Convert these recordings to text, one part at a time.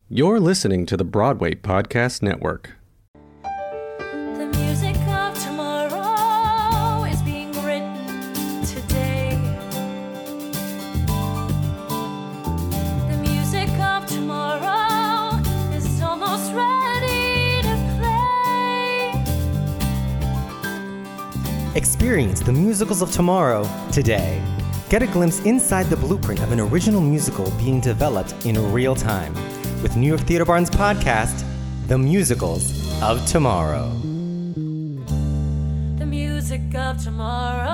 You're listening to the Broadway Podcast Network. The music of tomorrow is being written today. The music of tomorrow is almost ready to play. Experience the musicals of tomorrow today. Get a glimpse inside the blueprint of an original musical being developed in real time with New York Theater Barn's podcast, The Musicals of Tomorrow. The music of tomorrow.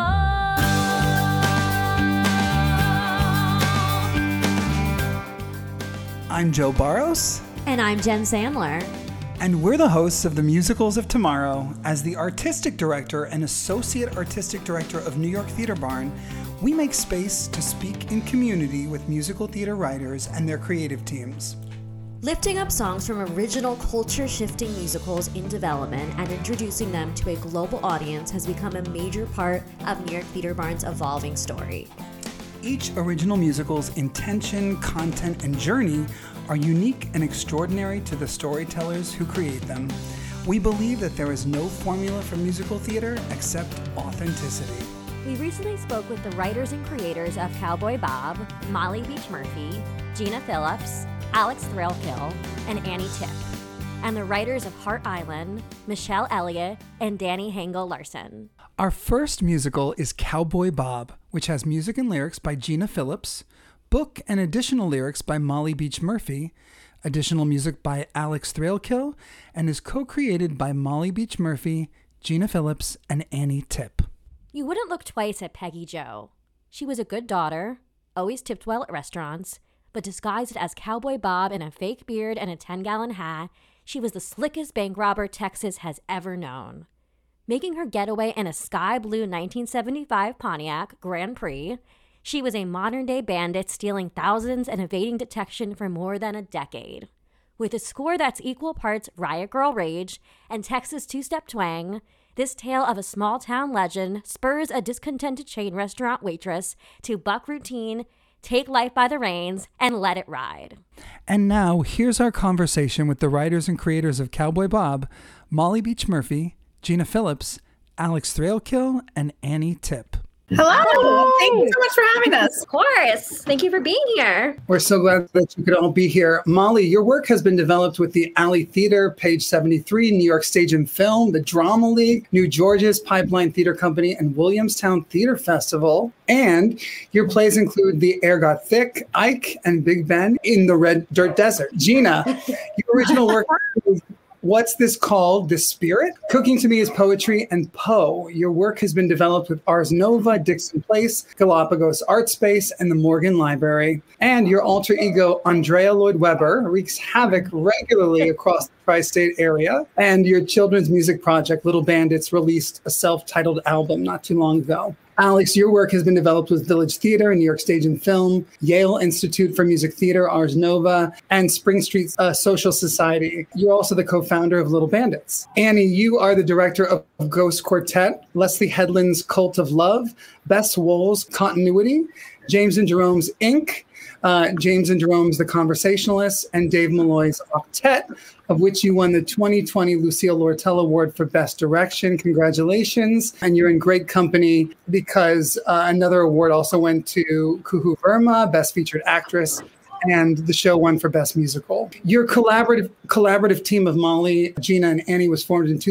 I'm Joe Barros. And I'm Jen Sandler. And we're the hosts of The Musicals of Tomorrow. As the artistic director and associate artistic director of New York Theater Barn, we make space to speak in community with musical theater writers and their creative teams. Lifting up songs from original culture-shifting musicals in development and introducing them to a global audience has become a major part of New York Theater Barn's evolving story. Each original musical's intention, content, and journey are unique and extraordinary to the storytellers who create them. We believe that there is no formula for musical theater except authenticity. We recently spoke with the writers and creators of Cowboy Bob, Molly Beach Murphy, Gina Phillips, Alex Thrillkill, and Annie Tipp, and the writers of Heart Island, Michelle Elliott, and Danny Hangel Larson. Our first musical is Cowboy Bob, which has music and lyrics by Gina Phillips, book and additional lyrics by Molly Beach Murphy, additional music by Alex Thrillkill, and is co-created by Molly Beach Murphy, Gina Phillips, and Annie Tipp. You wouldn't look twice at Peggy Jo. She was a good daughter, always tipped well at restaurants, but disguised as Cowboy Bob in a fake beard and a 10-gallon hat, she was the slickest bank robber Texas has ever known. Making her getaway in a sky blue 1975 Pontiac Grand Prix, she was a modern-day bandit stealing thousands and evading detection for more than a decade. With a score that's equal parts Riot Girl Rage and Texas two-step twang, this tale of a small-town legend spurs a discontented chain restaurant waitress to buck routine, take life by the reins, and let it ride. And now, here's our conversation with the writers and creators of Cowboy Bob, Molly Beach Murphy, Gina Phillips, Alex Thrillkill, and Annie Tipp. Hello. Thank you so much for having us. Of course. Thank you for being here. We're so glad that you could all be here. Molly, your work has been developed with the Alley Theater, Page 73, New York Stage and Film, the Drama League, New George's Pipeline Theater Company, and Williamstown Theater Festival. And your plays include The Air Got Thick, Ike, and Big Ben in the Red Dirt Desert. Gina, your original work is What's This Called? The Spirit? Cooking to Me is Poetry, and Poe. Your work has been developed with Ars Nova, Dixon Place, Galapagos Art Space, and the Morgan Library. And your alter ego, Andrea Lloyd Webber, wreaks havoc regularly across the tri-state area. And your children's music project, Little Bandits, released a self-titled album not too long ago. Alex, your work has been developed with Village Theater, New York Stage and Film, Yale Institute for Music Theater, Ars Nova, and Spring Street Social Society. You're also the co-founder of Little Bandits. Annie, you are the director of Ghost Quartet, Leslie Headland's Cult of Love, Bess Wohl's Continuity, James and Jerome's Inc., James and Jerome's The Conversationalists, and Dave Malloy's Octet, of which you won the 2020 Lucille Lortel Award for Best Direction. Congratulations. And you're in great company because another award also went to Kuhu Verma, Best Featured Actress, and the show won for Best Musical. Your collaborative team of Molly, Gina, and Annie was formed in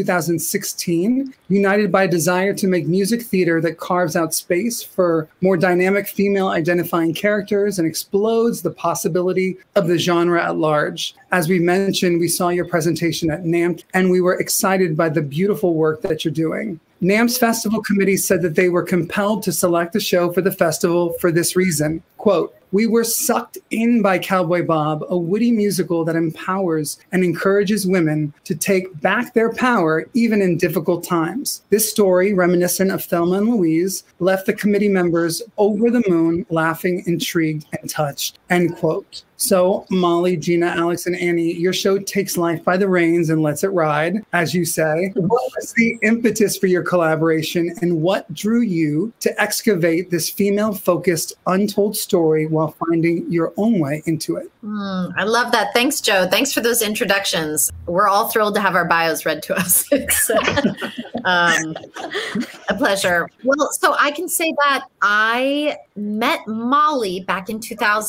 2016, united by a desire to make music theater that carves out space for more dynamic female identifying characters and explodes the possibility of the genre at large. As we mentioned, we saw your presentation at NAMT, and we were excited by the beautiful work that you're doing. NAMT's festival committee said that they were compelled to select the show for the festival for this reason. Quote, "We were sucked in by Cowboy Bob, a witty musical that empowers and encourages women to take back their power even in difficult times. This story, reminiscent of Thelma and Louise, left the committee members over the moon, laughing, intrigued, and touched." End quote. So, Molly, Gina, Alex, and Annie, your show takes life by the reins and lets it ride, as you say. What was the impetus for your collaboration, and what drew you to excavate this female-focused, untold story while finding your own way into it? I love that. Thanks, Joe. Thanks for those introductions. We're all thrilled to have our bios read to us. It's a pleasure. Well, so I can say that I met Molly back in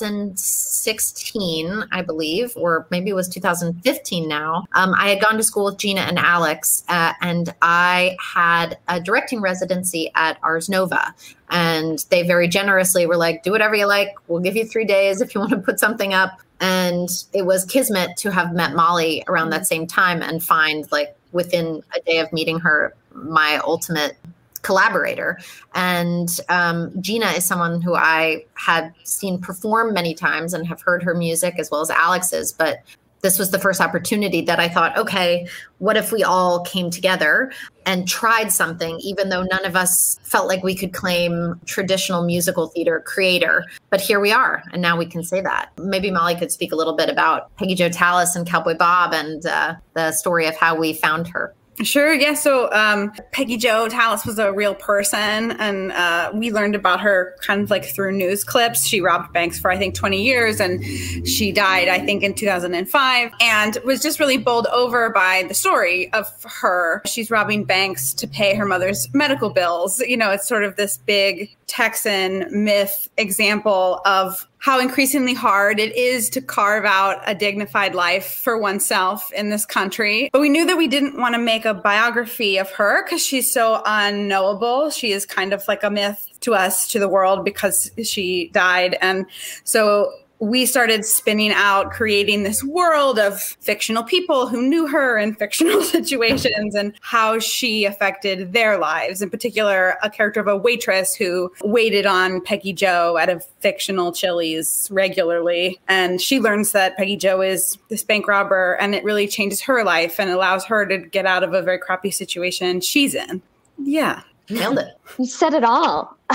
2016, I believe, or maybe it was 2015 now. I had gone to school with Gina and Alex, and I had a directing residency at Ars Nova. And they very generously were like, do whatever you like. We'll give you 3 days if you want to put something up. And it was kismet to have met Molly around that same time and find, like, within a day of meeting her, my ultimate collaborator. And Gina is someone who I had seen perform many times and have heard her music as well as Alex's, but this was the first opportunity that I thought, okay, what if we all came together and tried something, even though none of us felt like we could claim traditional musical theater creator. But here we are, and now we can say that. Maybe Molly could speak a little bit about Peggy Jo Tallis and Cowboy Bob and the story of how we found her. Sure. Yeah. So Peggy Jo Tallis was a real person, and we learned about her kind of like through news clips. She robbed banks for, I think, 20 years, and she died, I think, in 2005, and was just really bowled over by the story of her. She's robbing banks to pay her mother's medical bills. You know, it's sort of this big Texan myth example of how increasingly hard it is to carve out a dignified life for oneself in this country. But we knew that we didn't want to make a biography of her because she's so unknowable. She is kind of like a myth to us, to the world, because she died. And so we started spinning out, creating this world of fictional people who knew her in fictional situations and how she affected their lives. In particular, a character of a waitress who waited on Peggy Jo at a fictional Chili's regularly. And she learns that Peggy Jo is this bank robber, and it really changes her life and allows her to get out of a very crappy situation she's in. Yeah. Nailed it. You said it all. And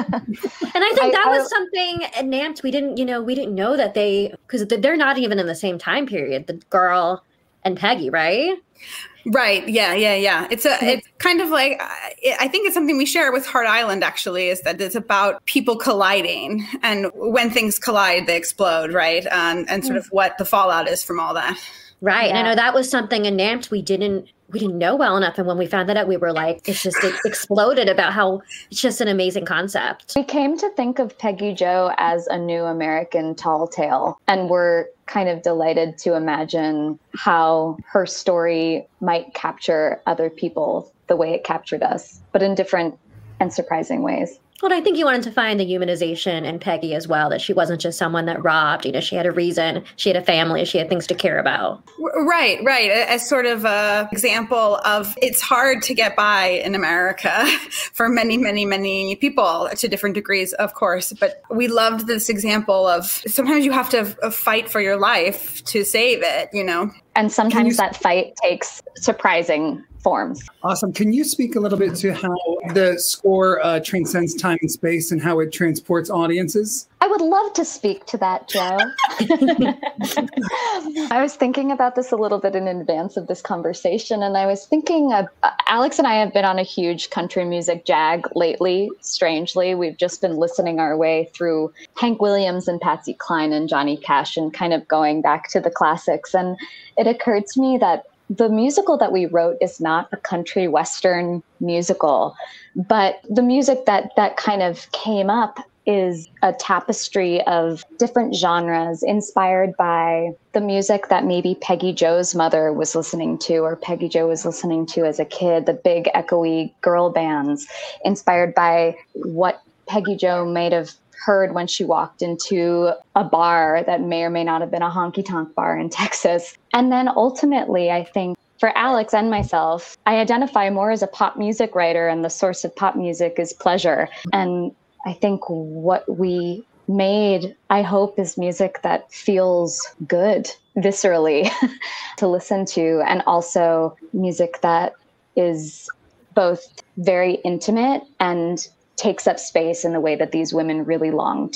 I think that was something at NAMT we didn't know that because they're not even in the same time period, the girl and Peggy, right? Right. Yeah. It's kind of like, I think it's something we share with Heart Island, actually, is that it's about people colliding, and when things collide, they explode, right? And sort of what the fallout is from all that. Right. Yeah. And I know that was something in NAMT we didn't know well enough. And when we found that out, we were like, it exploded about how it's just an amazing concept. We came to think of Peggy Jo as a new American tall tale, and we're kind of delighted to imagine how her story might capture other people the way it captured us, but in different and surprising ways. Well, I think you wanted to find the humanization in Peggy as well, that she wasn't just someone that robbed. You know, she had a reason, she had a family, she had things to care about. Right. As sort of a example of it's hard to get by in America for many, many, many people to different degrees, of course. But we loved this example of sometimes you have to fight for your life to save it, you know. And sometimes that fight takes surprising forms. Awesome. Can you speak a little bit to how the score transcends time and space and how it transports audiences? I would love to speak to that, Joe. I was thinking about this a little bit in advance of this conversation, and I was thinking, Alex and I have been on a huge country music jag lately, strangely. We've just been listening our way through Hank Williams and Patsy Cline and Johnny Cash and kind of going back to the classics. And it occurred to me that the musical that we wrote is not a country western musical, but the music that kind of came up is a tapestry of different genres inspired by the music that maybe Peggy Jo's mother was listening to, or Peggy Jo was listening to as a kid, the big echoey girl bands, inspired by what Peggy Jo might have heard when she walked into a bar that may or may not have been a honky-tonk bar in Texas. And then ultimately, I think for Alex and myself, I identify more as a pop music writer, and the source of pop music is pleasure. And I think what we made, I hope, is music that feels good viscerally to listen to, and also music that is both very intimate and takes up space in the way that these women really long to.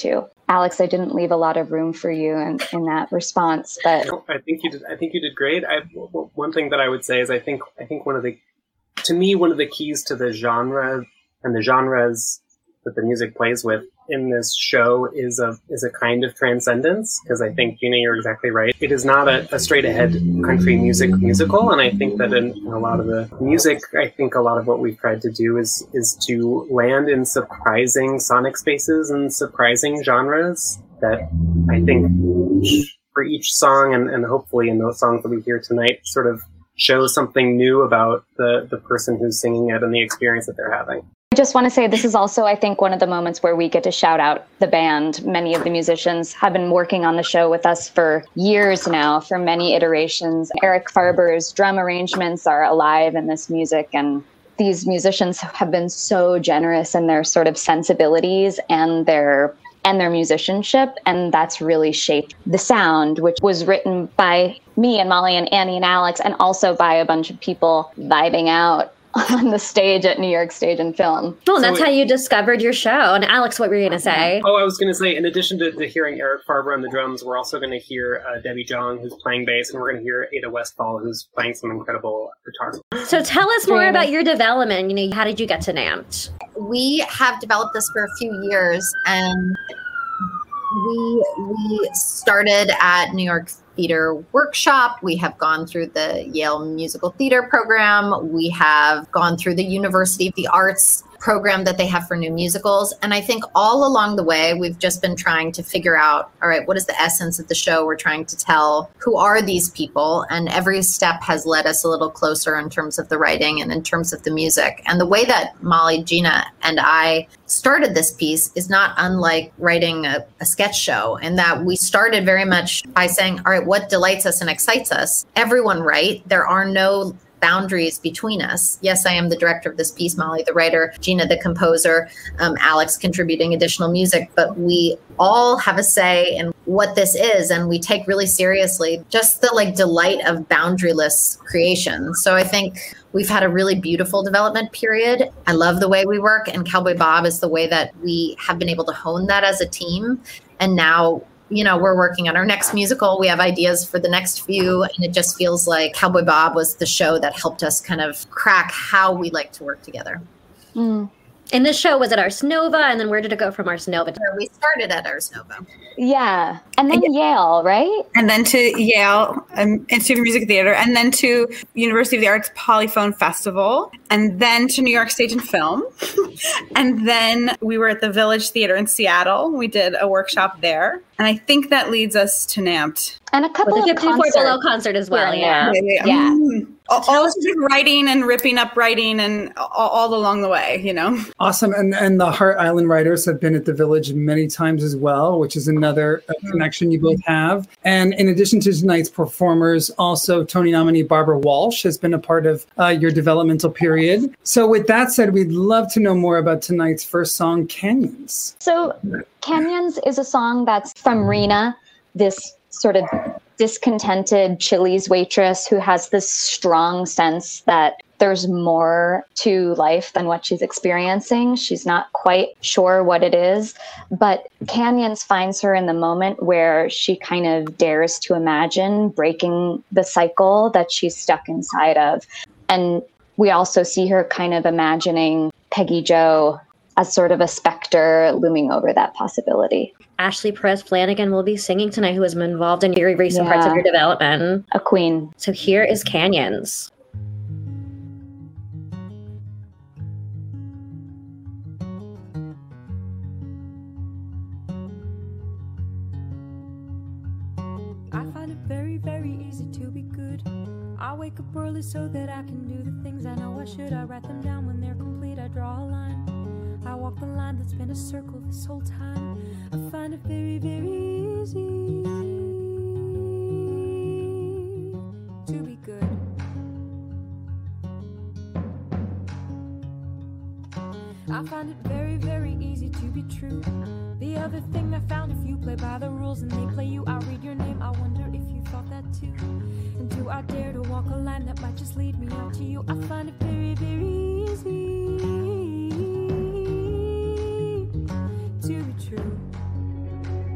Alex, I didn't leave a lot of room for you in that response, but No, I think you did great. One thing that I would say is I think one of the keys to the genre and the genres that the music plays with in this show is a kind of transcendence, because I think, Gina, you're exactly right. It is not a straight ahead country musical, and I think that in a lot of the music, I think a lot of what we've tried to do is to land in surprising sonic spaces and surprising genres that I think for each song, and hopefully in those songs that we hear tonight, sort of shows something new about the person who's singing it and the experience that they're having. I just want to say this is also, I think, one of the moments where we get to shout out the band. Many of the musicians have been working on the show with us for years now, for many iterations. Eric Farber's drum arrangements are alive in this music, and these musicians have been so generous in their sort of sensibilities and their musicianship, and that's really shaped the sound, which was written by me and Molly and Annie and Alex, and also by a bunch of people vibing out on the stage at New York Stage and Film. Well, that's how you discovered your show. And Alex, what were you going to say? Oh, I was going to say, in addition to hearing Eric Farber on the drums, we're also going to hear Debbie Jong, who's playing bass, and we're going to hear Ada Westfall, who's playing some incredible guitar. So tell us more about your development. How did you get to NAMT? We have developed this for a few years, and we started at New York Theater Workshop. We have gone through the Yale Musical Theater program. We have gone through the University of the Arts program that they have for new musicals. And I think all along the way, we've just been trying to figure out, all right, what is the essence of the show we're trying to tell? Who are these people? And every step has led us a little closer in terms of the writing and in terms of the music. And the way that Molly, Gina, and I started this piece is not unlike writing a sketch show, in that we started very much by saying, all right, what delights us and excites us? Everyone write. There are no boundaries between us. Yes, I am the director of this piece, Molly the writer, Gina the composer, Alex contributing additional music, but we all have a say in what this is, and we take really seriously just the delight of boundaryless creation. So I think we've had a really beautiful development period. I love the way we work, and Cowboy Bob is the way that we have been able to hone that as a team. And now, we're working on our next musical. We have ideas for the next few, and it just feels like Cowboy Bob was the show that helped us kind of crack how we like to work together. Mm. And this show was at Ars Nova, and then where did it go from Ars Nova? We started at Ars Nova. Yeah. And then Yale, right? And then to Yale Institute of Music Theater, and then to University of the Arts Polyphone Festival, and then to New York Stage and Film. And then we were at the Village Theater in Seattle. We did a workshop there. And I think that leads us to NAMT. And a couple the of 54 concerts. Below concert as well, yeah. All just writing and ripping up writing and all along the way, Awesome. And the Heart Island Writers have been at the Village many times as well, which is another connection you both have. And in addition to tonight's performers, also Tony nominee Barbara Walsh has been a part of your developmental period. So with that said, we'd love to know more about tonight's first song, Canyons. So Canyons is a song that's from Rena, this sort of discontented Chili's waitress who has this strong sense that there's more to life than what she's experiencing. She's not quite sure what it is, but Canyons finds her in the moment where she kind of dares to imagine breaking the cycle that she's stuck inside of. And we also see her kind of imagining Peggy Jo as sort of a specter looming over that possibility. Ashley Perez Flanagan will be singing tonight, who has been involved in very recent parts of your development. A queen. So here is Canyons. I find it very, very easy to be good. I wake up early so that I can do the things I know I should. I write them down when they're complete. I draw a line. I walk the line that's been a circle this whole time. I find it very, very easy to be good. I find it very, very easy to be true. The other thing I found, if you play by the rules and they play you, I'll read your name. I wonder if you thought that too. And do I dare to walk a line that might just lead me out to you? I find it very, very easy to be true.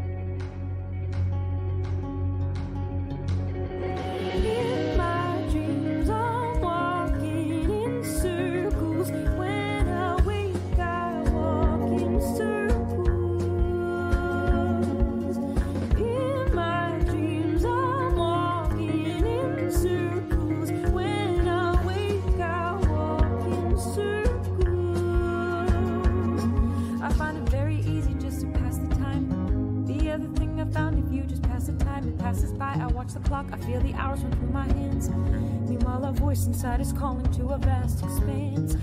clock, I feel the hours run through my hands. Meanwhile, a voice inside is calling to a vast expanse.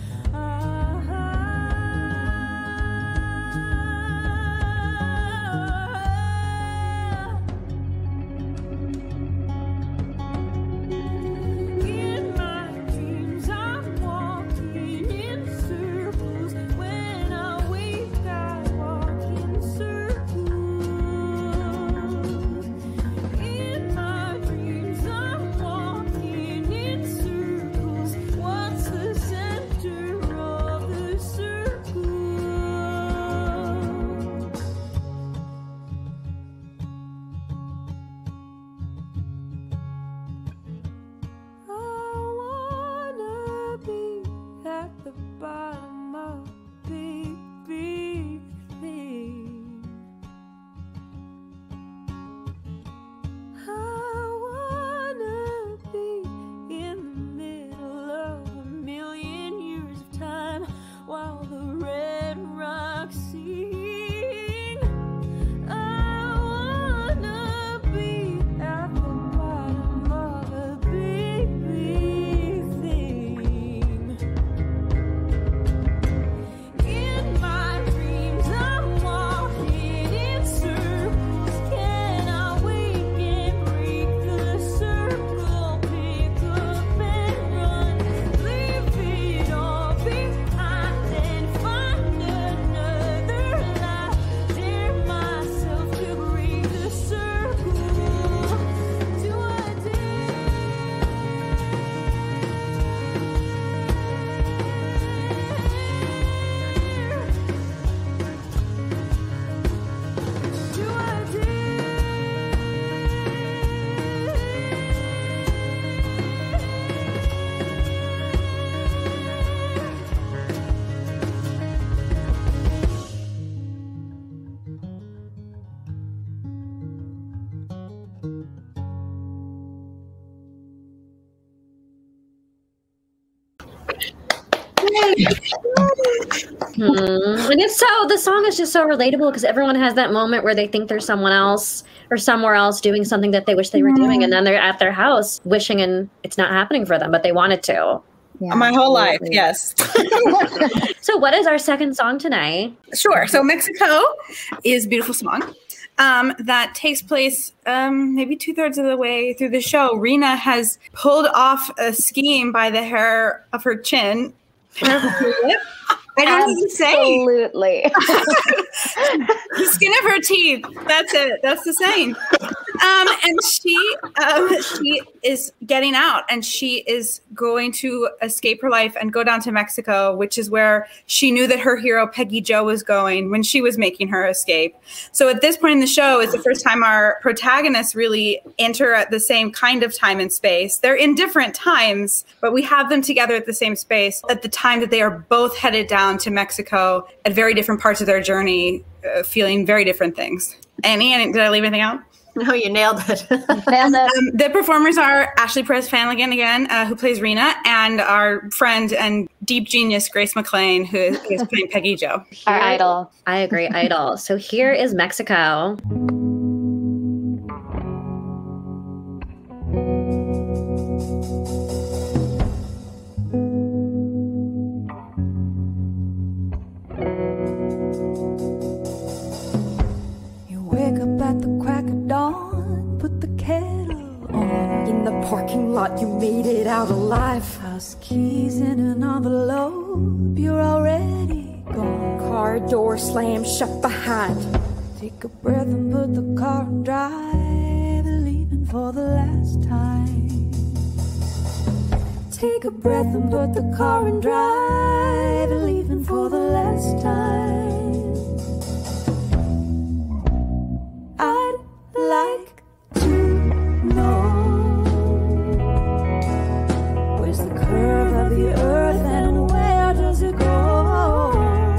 And it's so, the song is just so relatable because everyone has that moment where they think there's someone else or somewhere else doing something that they wish they were doing, and then they're at their house wishing and it's not happening for them, but they wanted to. Yeah, my whole life, yes. So what is our second song tonight? Sure. So Mexico is a beautiful song that takes place maybe 2/3 of the way through the show. Rena has pulled off a scheme by the hair of her chin. I don't even say. Absolutely. The skin of her teeth. That's it. That's the saying. And she is getting out, and she is going to escape her life and go down to Mexico, which is where she knew that her hero Peggy Jo was going when she was making her escape. So at this point in the show is the first time our protagonists really enter at the same kind of time and space. They're in different times, but we have them together at the same space at the time that they are both headed down to Mexico at very different parts of their journey, feeling very different things. Annie, did I leave anything out? No, you nailed it. The performers are Ashley Perez Flanagan again, who plays Rena, and our friend and deep genius Grace McLean, who is playing Peggy Jo. Our idol. I agree, idol. So here is Mexico. Wake up at the crack of dawn, put the kettle on. In the parking lot, you made it out alive. House keys in an envelope, you're already gone. Car door slammed shut behind. Take a breath and put the car on drive, leaving for the last time. Take a breath and put the car on drive, leaving for the last time. I'd like to know, where's the curve of the earth and where does it go?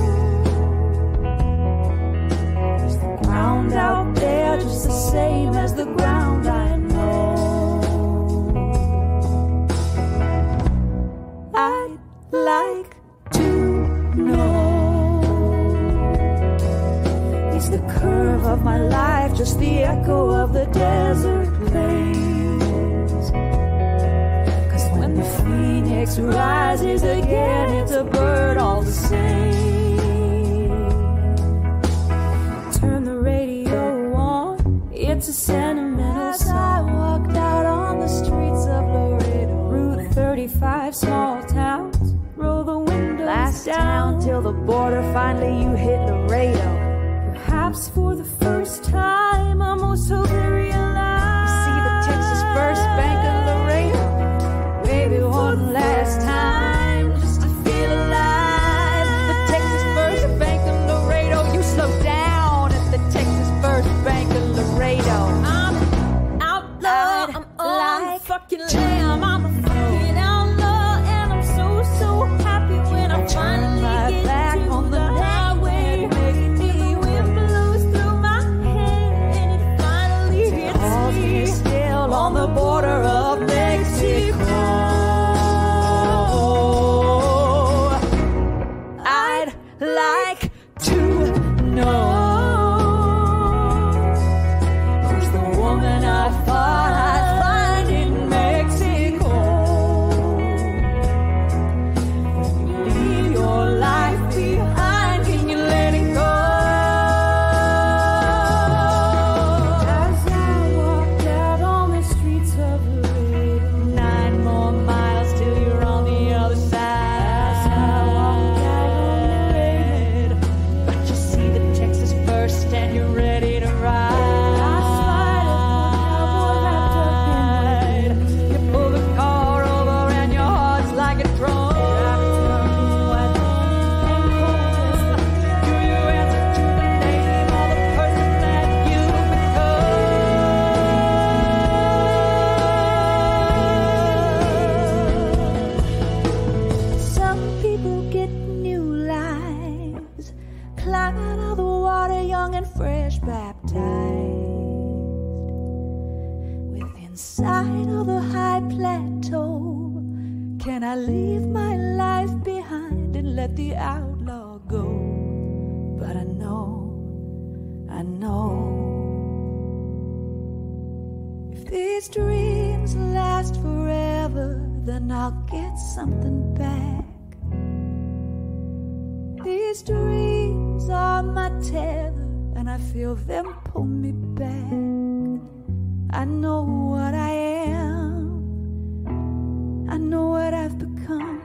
Is the ground out there just the same as the ground I know? I'd like to know. rises again, it's a bird all the same. Turn the radio on, it's a sentimental song. I walked out on the streets of Laredo, Route 35, small towns, roll the windows last down till the border, finally you hit Laredo. Perhaps for the first time, I'm also very alive. You see the Texas First Bank of Laredo, maybe one last time, just to feel alive. The Texas First Bank of Laredo, you slow down at the Texas First Bank of Laredo. I'm outlaw, I'm like fucking lamb, I'm a fucking outlaw, and I'm so, so happy when I finally get back on the highway. The wind blows through my hair, and it finally hits me, still on the border of Mexico. I'd like to know who's the woman I thought I'd find in Mexico. When you leave your life behind, can you let it go? As I walked out on the streets of Laredo, 9 more miles till you're on the other side. As I walked out on Laredo, but you see the Texas First and you're ready to ride. You pull the car over and your heart's like a drum. Do you answer to the name or the person that you become? Some people get new lives, climb out of the water young and fresh baptized. Within sight of the high plateau, can I leave my life behind and let the outlaw go? But I know, if these dreams last forever, then I'll get something back. These dreams are my tether, and I feel them pull me back. I know what I am, I know what I've become.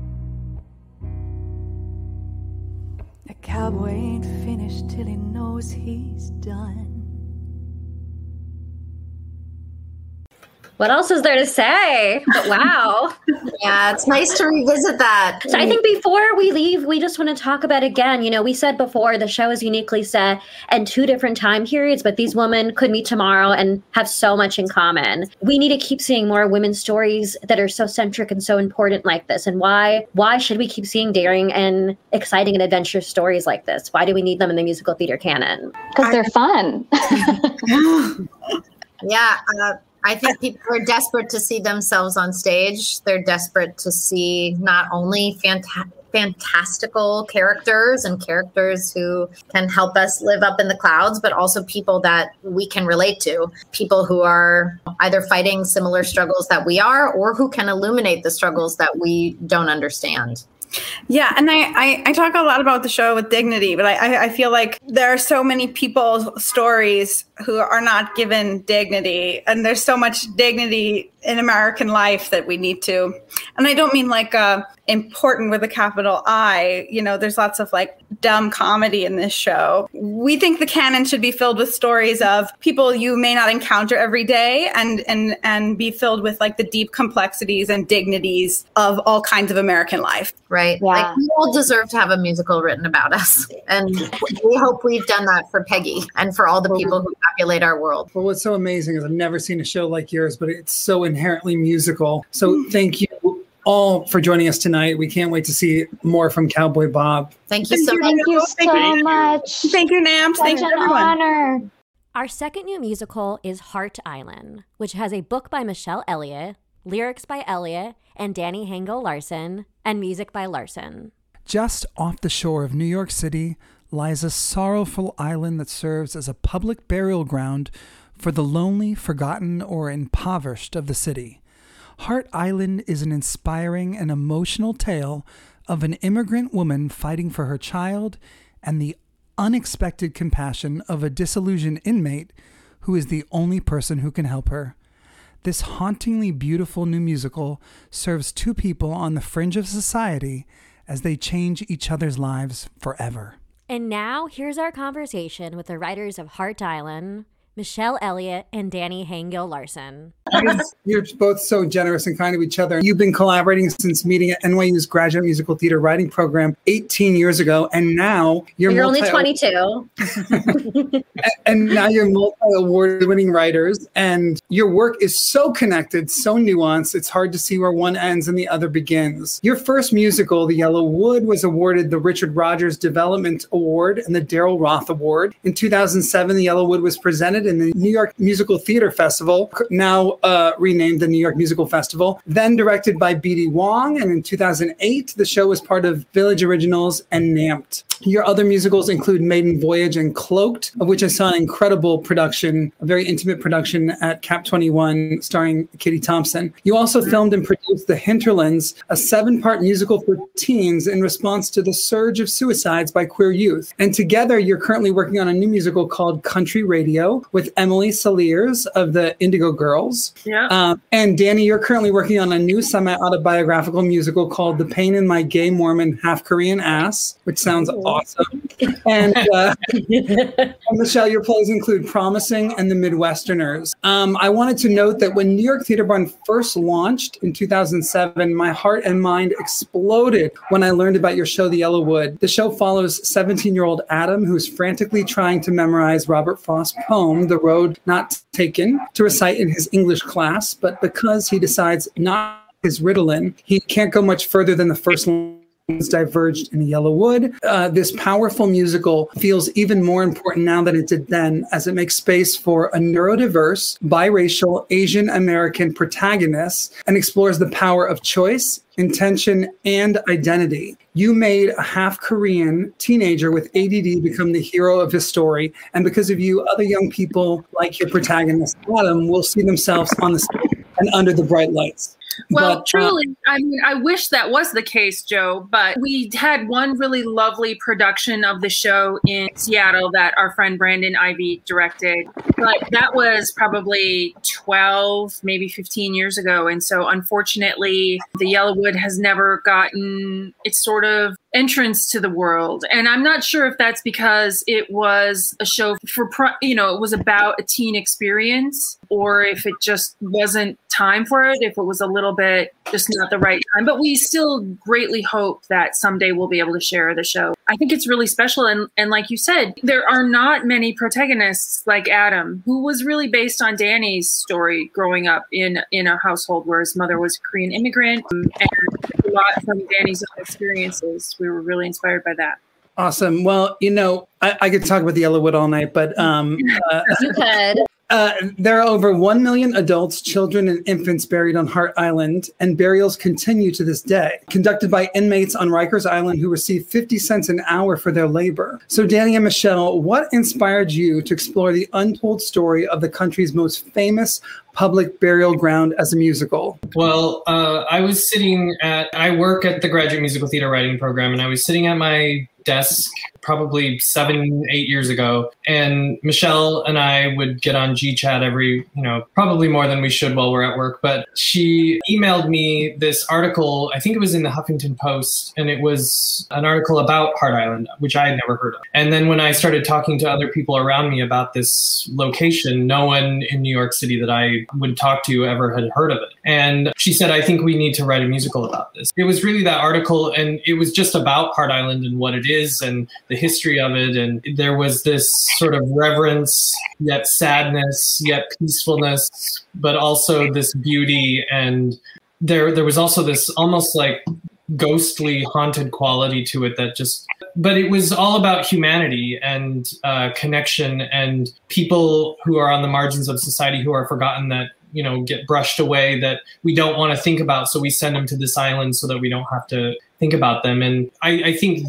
A cowboy ain't finished till he knows he's done. What else is there to say? But wow. Yeah, it's nice to revisit that. So I think before we leave, we just want to talk about again, we said before the show is uniquely set in 2 different time periods, but these women could meet tomorrow and have so much in common. We need to keep seeing more women's stories that are so centric and so important like this. And why should we keep seeing daring and exciting and adventurous stories like this? Why do we need them in the musical theater canon? Because they're fun. Yeah, I think people are desperate to see themselves on stage. They're desperate to see not only fantastical characters and characters who can help us live up in the clouds, but also people that we can relate to, people who are either fighting similar struggles that we are or who can illuminate the struggles that we don't understand. Yeah, and I talk a lot about the show with dignity, but I feel like there are so many people's stories who are not given dignity, and there's so much dignity in American life that we need to. And I don't mean like important with a capital I. There's lots of like dumb comedy in this show. We think the canon should be filled with stories of people you may not encounter every day, and be filled with like the deep complexities and dignities of all kinds of American life. Right. Yeah. Like we all deserve to have a musical written about us. And we hope we've done that for Peggy and for all the people who populate our world. Well, what's so amazing is I've never seen a show like yours, but it's so inherently musical. So thank you all for joining us tonight. We can't wait to see more from Cowboy Bob. Thank you so much. Thank you so much. Thank you, Namps. Such Thank you, an everyone. honor. Our second new musical is Heart Island, which has a book by Michelle Elliott, lyrics by Elliott and Danny Hango Larson, and music by Larson. Just off the shore of New York City lies a sorrowful island that serves as a public burial ground for the lonely, forgotten, or impoverished of the city. Heart Island is an inspiring and emotional tale of an immigrant woman fighting for her child and the unexpected compassion of a disillusioned inmate who is the only person who can help her. This hauntingly beautiful new musical serves two people on the fringe of society as they change each other's lives forever. And now, here's our conversation with the writers of Heart Island, Michelle Elliott and Danny Hangill Larson. You're both so generous and kind to each other. You've been collaborating since meeting at NYU's Graduate Musical Theater Writing Program 18 years ago, and now you're only 22. And now you're multi-award-winning writers, and your work is so connected, so nuanced, it's hard to see where one ends and the other begins. Your first musical, The Yellow Wood, was awarded the Richard Rogers Development Award and the Daryl Roth Award. In 2007, The Yellow Wood was presented in the New York Musical Theater Festival, now renamed the New York Musical Festival, then directed by B.D. Wong. And in 2008, the show was part of Village Originals and NAMPed. Your other musicals include Maiden Voyage and Cloaked, of which I saw an incredible production, a very intimate production at Cap 21 starring Katie Thompson. You also filmed and produced The Hinterlands, a 7-part musical for teens in response to the surge of suicides by queer youth. And together, you're currently working on a new musical called Country Radio with Emily Saliers of the Indigo Girls. Yeah. And Danny, you're currently working on a new semi-autobiographical musical called The Pain in My Gay Mormon Half Korean Ass, which sounds awesome. And Michelle, your plays include Promising and The Midwesterners. I wanted to note that when New York Theater Barn first launched in 2007, my heart and mind exploded when I learned about your show, The Yellow Wood. The show follows 17-year-old Adam, who's frantically trying to memorize Robert Frost's poem, The Road Not Taken, to recite in his English class. But because he decides not his Ritalin, he can't go much further than the first line. Diverged in The Yellow Wood. This powerful musical feels even more important now than it did then, as it makes space for a neurodiverse, biracial, Asian American protagonist and explores the power of choice, intention, and identity. You made a half Korean teenager with ADD become the hero of his story, and because of you, other young people like your protagonist, Adam, will see themselves on the stage and under the bright lights. Well, truly, I mean, I wish that was the case, Joe, but we had one really lovely production of the show in Seattle that our friend Brandon Ivey directed, but that was probably 12, maybe 15 years ago. And so unfortunately, The Yellow Wood has never gotten its sort of entrance to the world. And I'm not sure if that's because it was a show for, it was about a teen experience, or if it just wasn't time for it, if it was a little bit just not the right time. But we still greatly hope that someday we'll be able to share the show. I think it's really special. And like you said, there are not many protagonists like Adam, who was really based on Danny's story growing up in a household where his mother was a Korean immigrant, and a lot from Danny's own experiences. We were really inspired by that. Awesome. Well, I could talk about The Yellow Wood all night, but you could. There are over 1 million adults, children, and infants buried on Heart Island, and burials continue to this day, conducted by inmates on Rikers Island who receive 50 cents an hour for their labor. So, Danny and Michelle, what inspired you to explore the untold story of the country's most famous public burial ground as a musical? Well, I work at the Graduate Musical Theater Writing Program, and I was sitting at my desk probably 7-8 years ago, and Michelle and I would get on GChat every, probably more than we should while we're at work, but she emailed me this article, I think it was in the Huffington Post, and it was an article about Heart Island, which I had never heard of. And then when I started talking to other people around me about this location, no one in New York City that I would talk to ever had heard of it. And she said, I think we need to write a musical about this. It was really that article, and it was just about Heart Island and what it is and the history of it. And there was this sort of reverence, yet sadness, yet peacefulness, but also this beauty. And there was also this almost like ghostly, haunted quality to it but it was all about humanity and connection and people who are on the margins of society who are forgotten, that get brushed away, that we don't want to think about. So we send them to this island so that we don't have to think about them. And I think that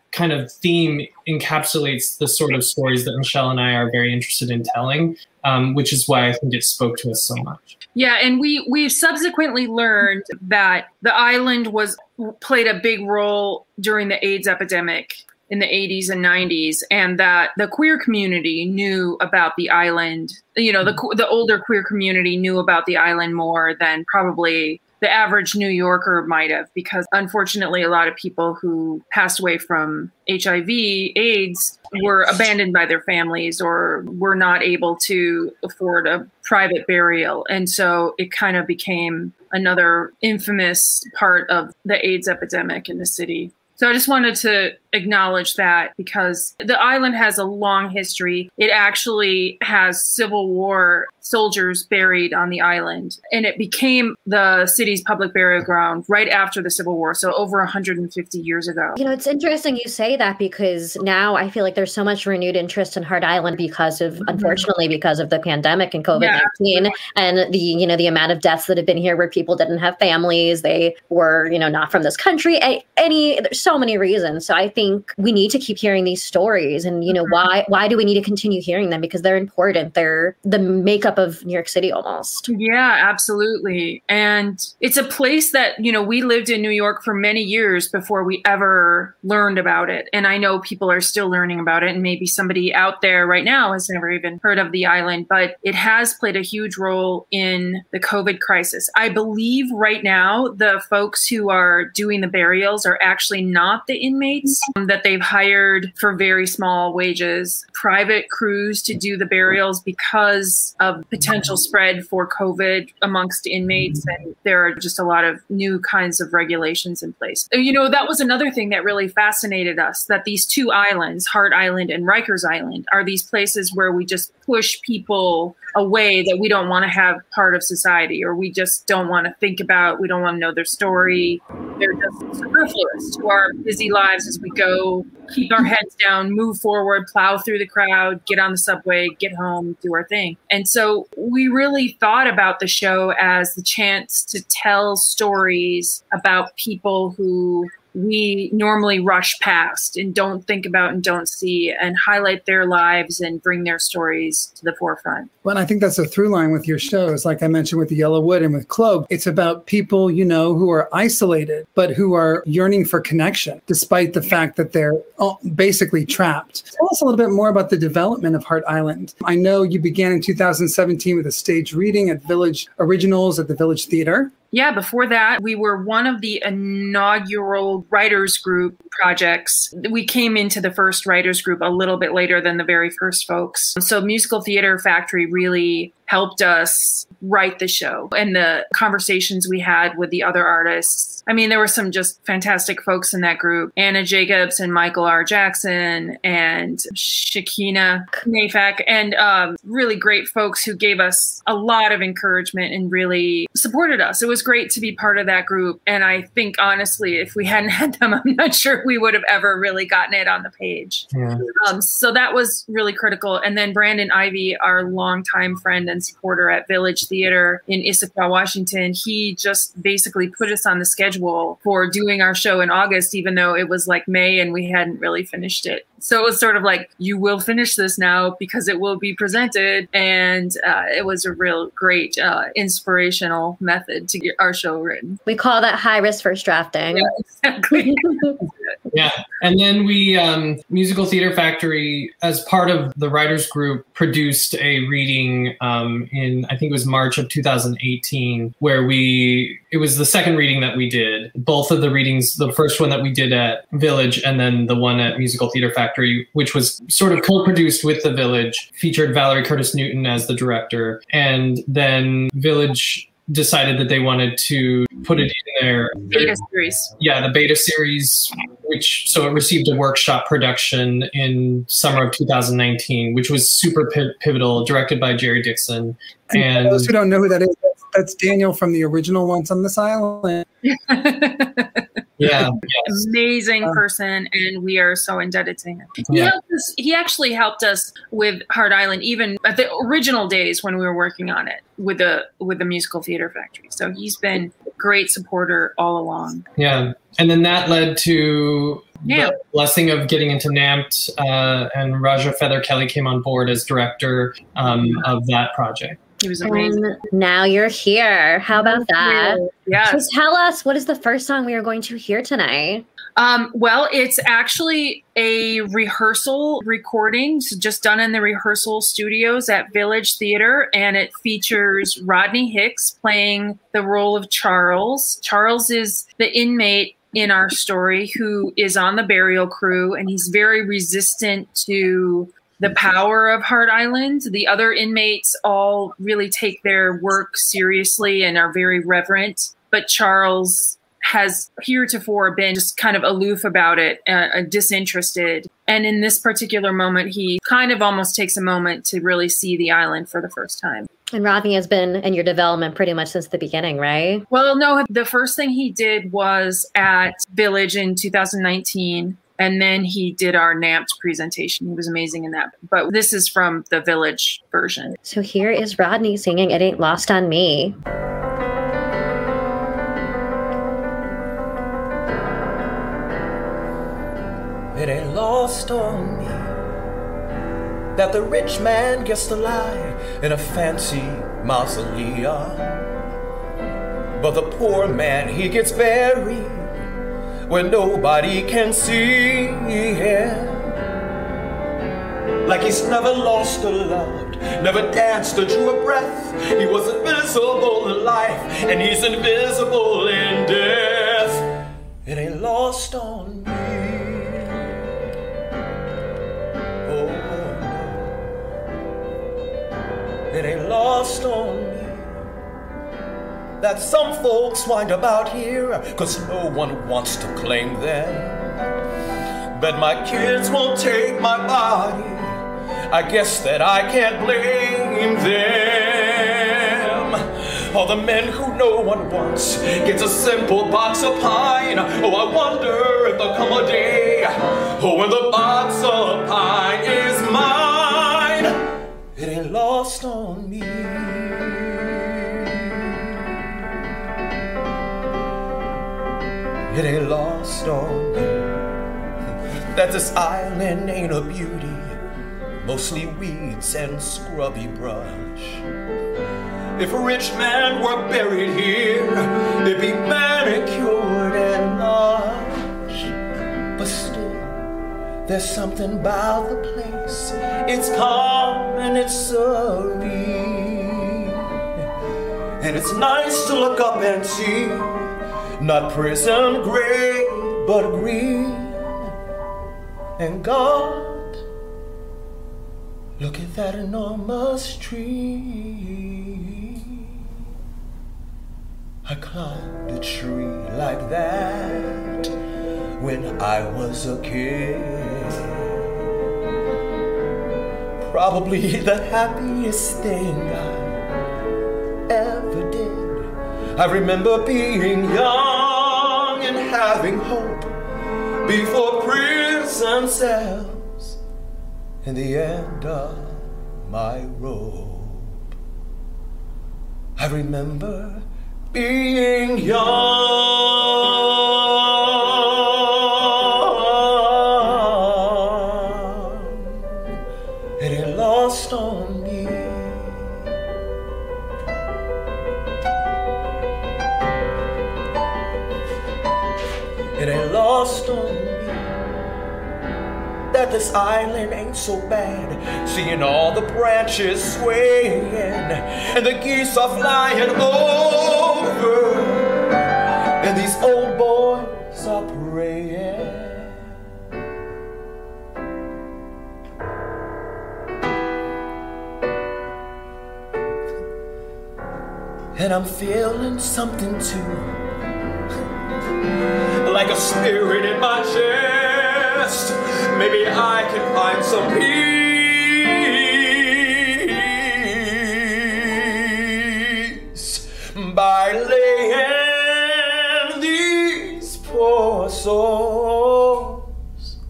kind of theme encapsulates the sort of stories that Michelle and I are very interested in telling, which is why I think it spoke to us so much. Yeah, and we subsequently learned that the island played a big role during the AIDS epidemic in the 80s and 90s, and that the queer community knew about the island. You know, the older queer community knew about the island more than probably the average New Yorker might have, because unfortunately a lot of people who passed away from HIV, AIDS, were abandoned by their families or were not able to afford a private burial. And so it kind of became another infamous part of the AIDS epidemic in the city. So I just wanted to acknowledge that, because the island has a long history. It actually has Civil War soldiers buried on the island, and it became the city's public burial ground right after the Civil War, so over 150 years ago. You know, it's interesting you say that, because now I feel like there's so much renewed interest in Hart Island because of, unfortunately, because of the pandemic and COVID-19 and the amount of deaths that have been here where people didn't have families, they were, not from this country, there's so many reasons. So I think we need to keep hearing these stories, and why do we need to continue hearing them? Because they're important. They're the makeup of New York City almost. Yeah, absolutely. And it's a place that, we lived in New York for many years before we ever learned about it. And I know people are still learning about it, and maybe somebody out there right now has never even heard of the island, but it has played a huge role in the COVID crisis. I believe right now the folks who are doing the burials are actually not the inmates, that they've hired for very small wages, private crews to do the burials because of potential spread for COVID amongst inmates. And there are just a lot of new kinds of regulations in place. That was another thing that really fascinated us, that these two islands, Hart Island and Rikers Island, are these places where we just push people away that we don't want to have part of society, or we just don't want to think about, we don't want to know their story. They're just superfluous to our busy lives as we go, keep our heads down, move forward, plow through the crowd, get on the subway, get home, do our thing. And so we really thought about the show as the chance to tell stories about people who we normally rush past and don't think about and don't see, and highlight their lives and bring their stories to the forefront. Well, I think that's a through line with your shows. Like I mentioned with the Yellow Wood and with Cloak, it's about people, who are isolated, but who are yearning for connection, despite the fact that they're basically trapped. Tell us a little bit more about the development of Hart Island. I know you began in 2017 with a stage reading at Village Originals at the Village Theater. Yeah, before that, we were one of the inaugural writers group projects. We came into the first writers group a little bit later than the very first folks. So Musical Theater Factory really helped us write the show, and the conversations we had with the other artists. I mean, there were some just fantastic folks in that group. Anna Jacobs and Michael R. Jackson and Shakina Nafak, and really great folks who gave us a lot of encouragement and really supported us. It was great to be part of that group. And I think, honestly, if we hadn't had them, I'm not sure we would have ever really gotten it on the page. Yeah. So that was really critical. And then Brandon Ivy, our longtime friend and supporter at Village Theater in Issaquah, Washington, he just basically put us on the schedule for doing our show in August, even though it was like May and we hadn't really finished it. So it was sort of like, you will finish this now because it will be presented. And it was a real great inspirational method to get our show written. We call that high risk first drafting. Yeah, exactly. Yeah. And then we, Musical Theater Factory, as part of the writers group, produced a reading in, I think it was March of 2018, where it was the second reading that we did. Both of the readings, the first one that we did at Village and then the one at Musical Theater Factory, which was sort of co-produced with the Village, featured Valerie Curtis Newton as the director. And then Village decided that they wanted to put it in their beta series. Yeah, the beta series, so it received a workshop production in summer of 2019, which was super pivotal, directed by Jerry Dixon. And for those who don't know who that is, that's Daniel from the original Once on This Island. Yeah. Amazing person, and we are so indebted to him. He actually helped us with Hart Island, even at the original days when we were working on it with the Musical Theater Factory. So he's been a great supporter all along. Yeah. And then that led to Yeah. the blessing of getting into NAMT, and Raja Feather Kelly came on board as director of that project. He was amazing. And now you're here. How about that? Yes. So tell us, what is the first song we are going to hear tonight? Well, it's actually a rehearsal recording, so just done in the rehearsal studios at Village Theater, and it features Rodney Hicks playing the role of Charles. Charles is the inmate in our story who is on the burial crew, and he's very resistant to the power of Hart Island. The other inmates all really take their work seriously and are very reverent, but Charles has heretofore been just kind of aloof about it, disinterested. And in this particular moment, he kind of almost takes a moment to really see the island for the first time. And Rodney has been in your development pretty much since the beginning, right? Well, no, the first thing he did was at Village in 2019. And then he did our NAMT presentation. He was amazing in that. But this is from the Village version. So here is Rodney singing It Ain't Lost on Me. It ain't lost on me that the rich man gets to lie in a fancy mausoleum, but the poor man, he gets buried where nobody can see him. Like he's never lost a loved, never danced or drew a breath. He was invisible in life, and he's invisible in death. It ain't lost on me. It ain't lost on me that some folks wind about here 'cause no one wants to claim them. Bet my kids won't take my body, I guess that I can't blame them. All the men who no one wants gets a simple box of pine. Oh, I wonder if there'll come a day, oh, when the box of pine is mine. It ain't lost on me. It ain't lost on me that this island ain't a beauty, mostly weeds and scrubby brush. If a rich man were buried here, it'd be manicured and lush. But still, there's something about the place. It's calm and it's serene, and it's nice to look up and see not prison gray, but green. And God, look at that enormous tree. I climbed a tree like that when I was a kid. Probably the happiest thing I ever did. I remember being young and having hope before prison cells and the end of my rope. I remember being young. It ain't lost on me. It ain't lost on me that this island ain't so bad. Seeing all the branches swaying and the geese are flying over, and these old boys are praying. And I'm feeling something too, like a spirit in my chest. Maybe I can find some peace by laying these poor souls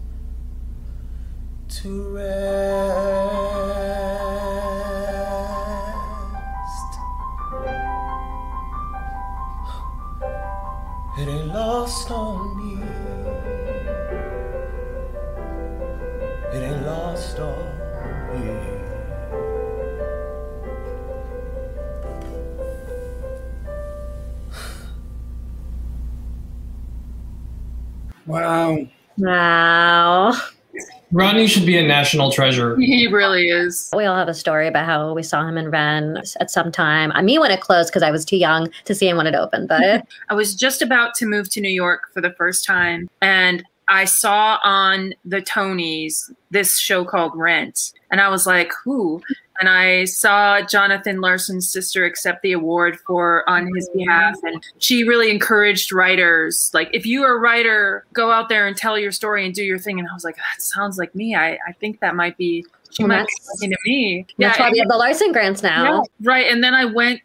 to rest. It ain't lost on me. story. Wow. Wow. Rodney should be a national treasure. He really is. We all have a story about how we saw him in Ren at some time. I mean, when it closed because I was too young to see him when it opened. But I was just about to move to New York for the first time, and I saw on the Tonys this show called Rent, and I was like, who? And I saw Jonathan Larson's sister accept the award on his behalf. And she really encouraged writers. Like, if you are a writer, go out there and tell your story and do your thing. And I was like, that sounds like me. I think that might be, she might be talking to me. That's why we have the Larson grants now. Yeah, right. And then I went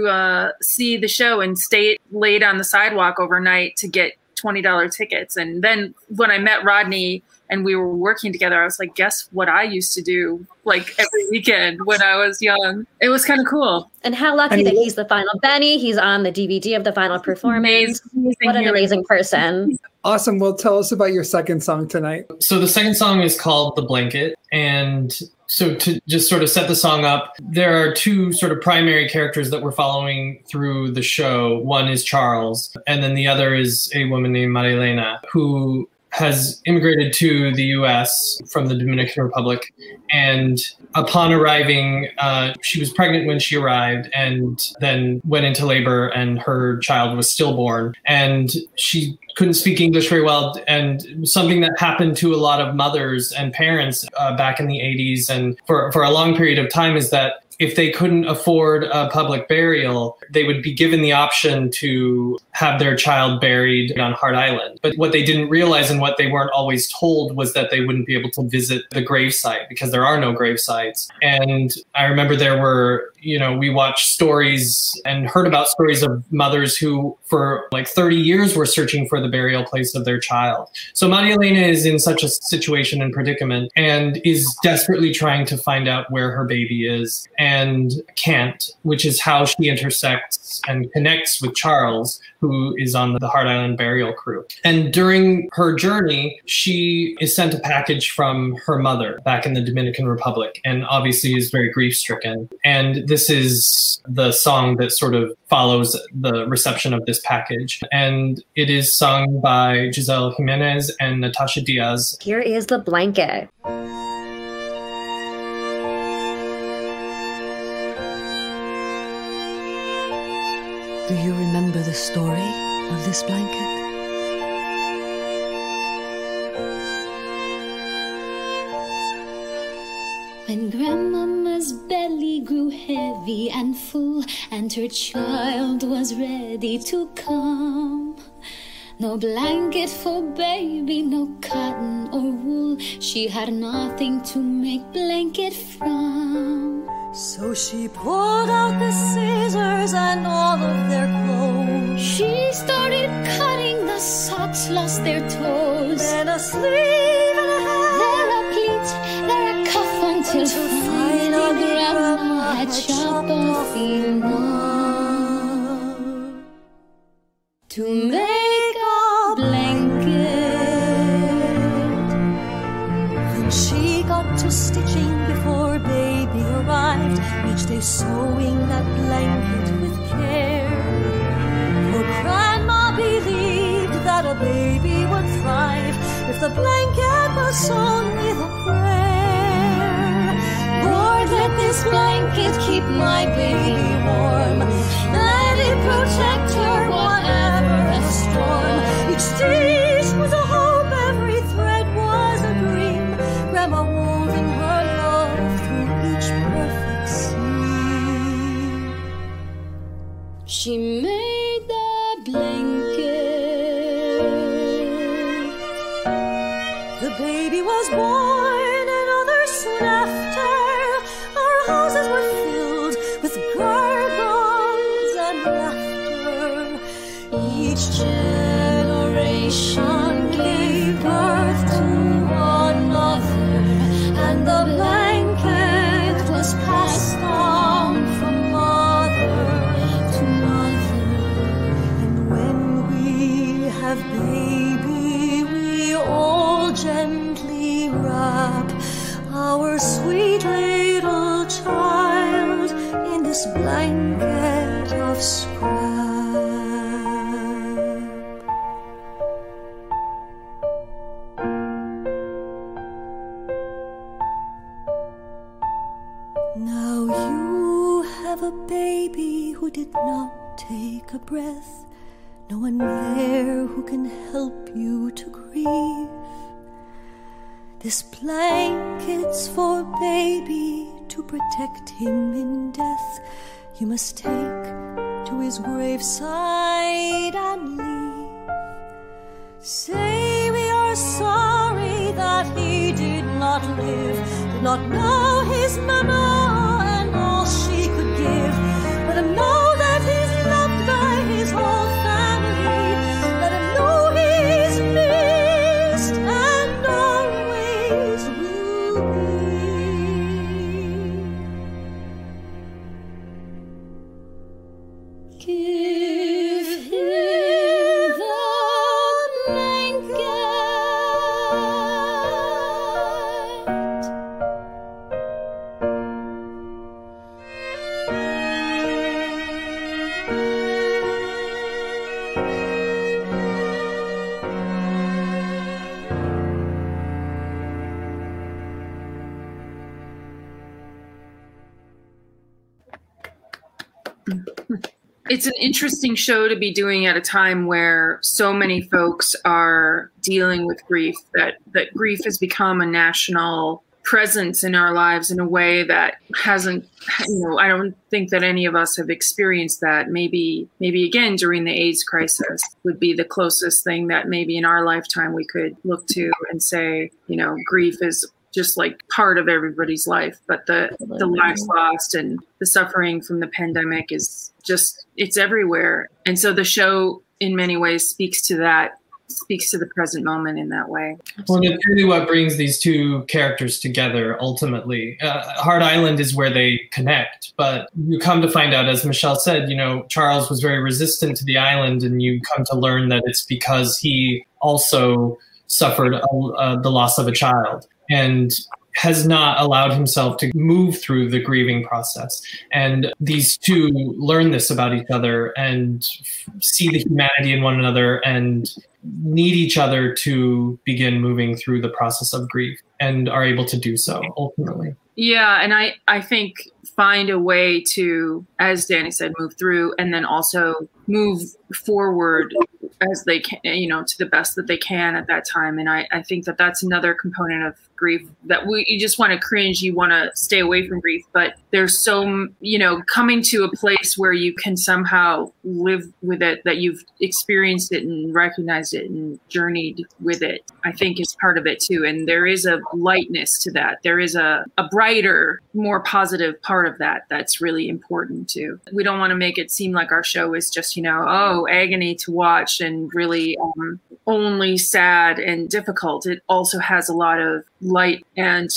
to see the show and laid on the sidewalk overnight to get $20 tickets. And then when I met Rodney and we were working together, I was like, guess what I used to do like every weekend when I was young. It was kind of cool. And how lucky that he's the final Benny. He's on the DVD of the final performance. What an amazing person. Awesome. Well, tell us about your second song tonight. So the second song is called The Blanket. And so to just sort of set the song up, there are two sort of primary characters that we're following through the show. One is Charles, and then the other is a woman named Maria Elena, who has immigrated to the U.S. from the Dominican Republic. And upon arriving, she was pregnant when she arrived and then went into labor, and her child was stillborn. And she couldn't speak English very well. And something that happened to a lot of mothers and parents back in the 80s and for a long period of time is that if they couldn't afford a public burial, they would be given the option to have their child buried on Hart Island. But what they didn't realize and what they weren't always told was that they wouldn't be able to visit the gravesite because there are no grave sites. And I remember there were, we watched stories and heard about stories of mothers who for like 30 years were searching for the burial place of their child. So Maria Elena is in such a situation and predicament and is desperately trying to find out where her baby is and can't, which is how she intersects and connects with Charles, who is on the Hart Island burial crew. And during her journey, she is sent a package from her mother back in the Dominican Republic, and obviously is very grief-stricken. And this is the song that sort of follows the reception of this package. And it is sung by Giselle Jimenez and Natasha Diaz. Here is The Blanket. Do you remember the story of this blanket? When Grandmama's belly grew heavy and full, and her child was ready to come, no blanket for baby, no cotton or wool, she had nothing to make blanket from. So she pulled out the scissors and all of their clothes. She started cutting, the socks lost their toes. Then a sleeve and a half, there a pleat, there a cuff, until finally Grandma had chopped off enough to make a blanket. Then she got to stitching before baby arrived, each day sewing that blanket with care. For Grandma believed that a baby would thrive if the blanket was sewn with a prayer. Lord, let this blanket keep my baby warm. Let it protect her whatever the storm. Each stitch was a hope, every thread was a dream. Grandma woven her love through each perfect seam. She made the blanket. The baby was born and others soon after. Our houses were filled with gurgles and laughter. Each generation gave birth to another, and the blanket was passed on from mother to mother. And when we have baby, we all gently wrap our our sweet little child in this blanket of scrap. Now you have a baby who did not take a breath. No one there who can help you to grieve. This blanket's for baby to protect him in death. You must take to his graveside and leave. Say we are sorry that he did not live, did not know his mama and all she could give. Let him know that he's loved by his whole family. Let him know he's missed and always will be. Give him the blanket. It's an interesting show to be doing at a time where so many folks are dealing with grief, that grief has become a national presence in our lives in a way that hasn't, I don't think that any of us have experienced that. Maybe again, during the AIDS crisis would be the closest thing that maybe in our lifetime we could look to and say, grief is just like part of everybody's life, but the lives lost and the suffering from the pandemic is just, it's everywhere. And so the show in many ways speaks to the present moment in that way. Well, it's really what brings these two characters together ultimately. Hart Island is where they connect, but you come to find out, as Michelle said, Charles was very resistant to the island, and you come to learn that it's because he also suffered the loss of a child and has not allowed himself to move through the grieving process. And these two learn this about each other and see the humanity in one another and need each other to begin moving through the process of grief, and are able to do so ultimately. Yeah, and I think find a way to, as Danny said, move through and then also move forward as they can, to the best that they can at that time. And I think that that's another component of grief, that you just want to cringe, you want to stay away from grief, but there's so, coming to a place where you can somehow live with it, that you've experienced it and recognized it and journeyed with it, I think is part of it too. And there is a lightness to that. There is a brighter, more positive part of that that's really important too. We don't want to make it seem like our show is just, agony to watch and really only sad and difficult. It also has a lot of light and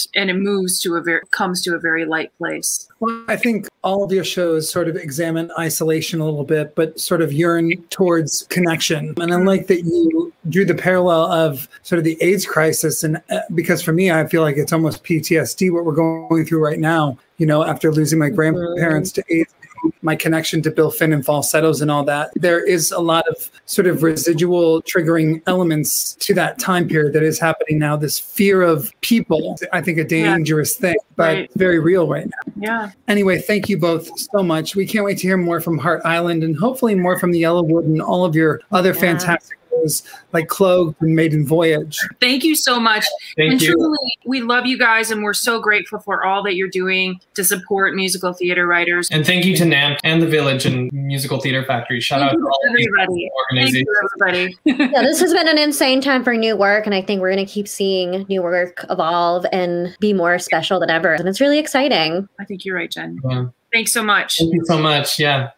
it comes to a very light place. Well, I think all of your shows sort of examine isolation a little bit, but sort of yearn towards connection. And I like that you drew the parallel of sort of the AIDS crisis. And because for me, I feel like it's almost PTSD, what we're going through right now, after losing my grandparents to AIDS. My connection to Bill Finn and falsettos and all that. There is a lot of sort of residual triggering elements to that time period that is happening now. This fear of people, I think a dangerous thing, but very real right now. Yeah. Anyway, thank you both so much. We can't wait to hear more from Hart Island and hopefully more from the Yellowwood and all of your other fantastic shows like Cloaked and Maiden Voyage. Thank you so much. Thank you. Truly, we love you guys, and we're so grateful for all that you're doing to support musical theater writers. And thank you to NAMP and the Village and Musical Theater Factory. Shout out to all everybody. Thank you, everybody. Yeah, this has been an insane time for new work, and I think we're going to keep seeing new work evolve and be more special than ever. And it's really exciting. I think you're right, Jen. Yeah. Thanks so much. Thank you so much. Yeah.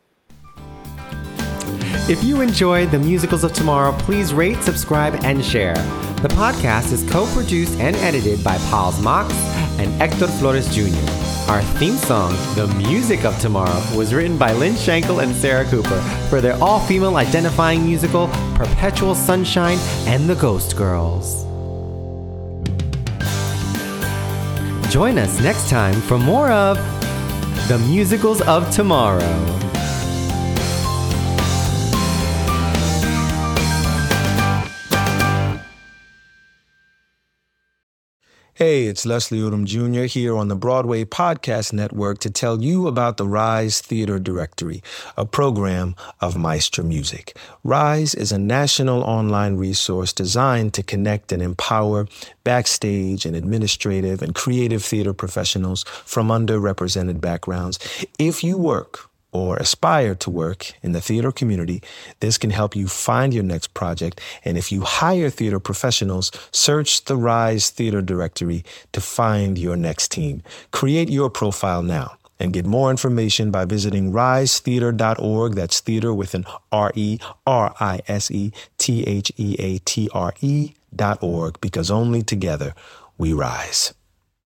If you enjoyed the Musicals of Tomorrow, please rate, subscribe, and share. The podcast is co-produced and edited by Pals Mox and Hector Flores Jr. Our theme song, The Music of Tomorrow, was written by Lynn Schenkel and Sarah Cooper for their all-female identifying musical, Perpetual Sunshine and the Ghost Girls. Join us next time for more of The Musicals of Tomorrow. Hey, it's Leslie Odom Jr. here on the Broadway Podcast Network to tell you about the Rise Theater Directory, a program of Maestro Music. Rise is a national online resource designed to connect and empower backstage and administrative and creative theater professionals from underrepresented backgrounds. If you work or aspire to work in the theater community, this can help you find your next project. And if you hire theater professionals, search the Rise Theater Directory to find your next team. Create your profile now and get more information by visiting risetheater.org. That's theater with an RERISETHEATRE.org, because only together we rise.